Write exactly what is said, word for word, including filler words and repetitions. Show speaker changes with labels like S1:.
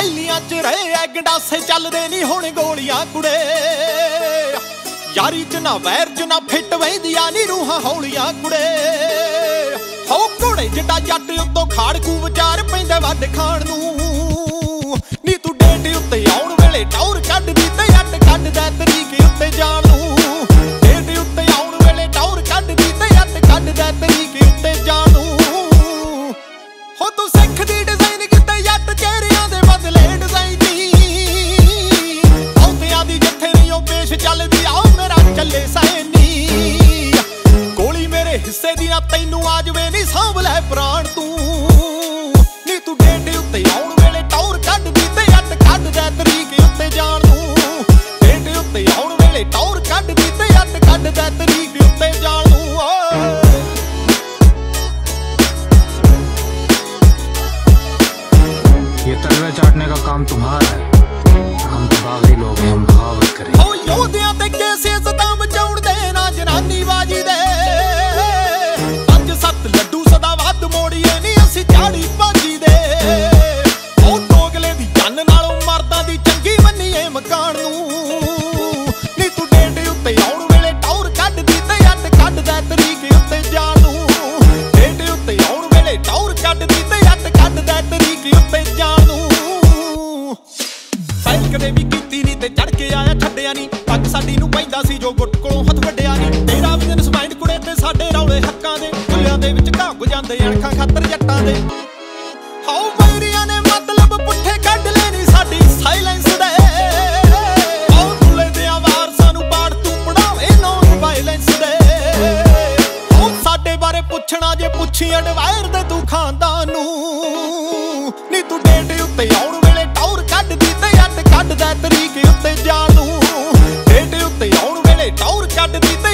S1: ਪਹਿਲੀਆਂ ਚ ਰਹੇ ਐ ਗੰਡਾਸੇ ਚੱਲਦੇ ਨਹੀਂ ਹੁਣ ਗੋਲੀਆਂ ਕੁੜੇ ਯਾਰੀ ਚ ਨਾ ਵੈਰ ਚ ਨਾ ਫਿੱਟ ਵਹਿੰਦੀਆਂ ਨੀ ਰੂਹਾਂ ਹੌਲੀਆਂ ਕੁੜੇ ਹੋ ਘੋੜੇ ਜਿੱਡਾ ਜੱਟ ਉੱਤੋਂ ਖਾੜਕੂ ਵਿਚਾਰ ਪੈਂਦਾ ਵੱਢ ਖਾਣ ਨੂੰ ਨੀ ਤੂੰ ਡੇਟ ਉੱਤੇ ਆਉਣ ਵੇਲੇ ਟੌਰ ਕੱਢਦੀ ਤੇ ਅੱਟ ਕੱਢਦਾ ਤਰੀਕੇ ਉੱਤੇ ਜਾਣ ਨੂੰ ਡੇਟ ਉੱਤੇ ਆਉਣ ਵੇਲੇ ਟੌਰ ਕੱਢਦੀ ਤੇ ਅੱਟ ਕੱਢਦਾ ਤਰੀਕੇ ਉੱਤੇ ਜਾਣ ਨੂੰ ਹੋ ਤੂੰ ਸਿੱਖ ਦੀ ਡਿਜ਼ਾਈਨ ਕਿਤੇ ਜੱਟ ਚਿਹਰਿਆਂ ਦੇ ਬਦਲੇ ਡਿਜ਼ਾਈਨੀ ਆਉਂਦਿਆਂ ਦੀ ਜਿੱਥੇ ਨਹੀਂ ਉਹ ਪੇਸ਼ ਚੱਲਦੀ ਆ ਮੇਰਾ ਚੱਲੇ ਸੈਨੀ ਗੋਲੀ ਮੇਰੇ ਹਿੱਸੇ ਦੀ ਨਾ ਤੈਨੂੰ ਆ ਜਵੇ ਨੀ ਸਾਂਭ ਲੈ ਪ੍ਰਾਣ ਤੂੰ ਨੀ ਤੂੰ ਡੇਟ ਉੱਤੇ ਆਉਣ ਵੇਲੇ ਟੌਰ ਕੱਢਦੀ ਤੇ ਅੱਟ ਕੱਢਦਾ ਤਰੀਕੇ ਉੱਤੇ ਜਾਣ ਨੂੰ ਡੇਟ ਉੱਤੇ ਆਉਣ ਵੇਲੇ ਟੌਰ ਕੱਢਦੀ ਤੇ ਅੱਟ ਕੱਢਦਾ ਤਰੀਕੇ ਉੱਤੇ ਜਾਣ ਨੂੰ
S2: ये तलवे चाटने का काम तुम्हारा है, हम तो बागी लोग हैं, हम बगावत करें।
S1: ओ योधियां ते कैसे सदा बचाउण दे ना जनानी बाजी दे पंज सत्त लड्डू सदा वध मोड़ीए नी असीं झाड़ी भाजी दे ओ दोगले दी जन नालों मर्दां दी चंगी मन्नीए मकान नूं नी तू डेट उत्ते आउण वेले टौर कढदी ते अट कढदा तरीके उत्ते जाण नूं डेट उत्ते आउण वेले टौर कढदी ते अट कढदा तरीके उत्ते जाण नूं ਪਹਿਲ ਕਦੇ ਵੀ ਕੀਤੀ ਨੀ ਤੇ ਚੜ ਕੇ ਆਇਆ ਛੱਡਿਆ ਨੀ ਪੱਗ ਸਾਡੀ ਨੂੰ ਪੈਂਦਾ ਸੀ ਜੋ ਗੁੱਟ ਕੋਲੋਂ ਹੱਥ ਵੱਡਿਆ ਨੀ ਤੇਰਾ ਬਿਜ਼ਨਸ ਮਾਈਂਡ ਕੁੜੇ ਤੇ ਸਾਡੇ ਰੌਲੇ ਹੱਕਾਂ ਦੇ ਭੁੱਲਿਆਂ ਦੇ ਵਿੱਚ ਘਾਪ ਜਾਂਦੇ ਅਣਖਾਂ ਖਾਤਰ ਜੱਟਾਂ ਦੇ ਹਾਉ ਬੈਰੀਆਂ ਨੇ ਮਤਲਬ ਪੁੱਠੇ ਕੱਢ ਲੈ ਨੀ ਸਾਡੀ ਸਾਇਲੈਂਸ ਦੇ ਹਾਉ ਦੁਲੇ ਦੇ ਵਾਰਸਾਂ ਨੂੰ ਬਾੜ ਤੂੰ ਪੜਾਵੇ ਨੌਨ ਵਾਇਲੈਂਸ ਦੇ ਹਾਉ ਸਾਡੇ ਬਾਰੇ ਪੁੱਛਣਾ ਜੇ ਪੁੱਛੀ ਅਡਵਾਇਰ ਦੇ ਤੂੰ ਖਾਨਦਾਨ ਨੂੰ ਨੀ ਤੂੰ ਡੇਟ ਉੱਤੇ ਆਉਣ ਵੇਲੇ ਟੌਰ ਕੱਢਦੀ ਤੇ ਅੱਟ ਕੱਢਦਾ ਤਰੀਕੇ ਉੱਤੇ ਜਾਣ ਨੂੰ ਡੇਟ ਉੱਤੇ ਆਉਣ ਵੇਲੇ ਟੌਰ ਕੱਢਦੀ ਤੇ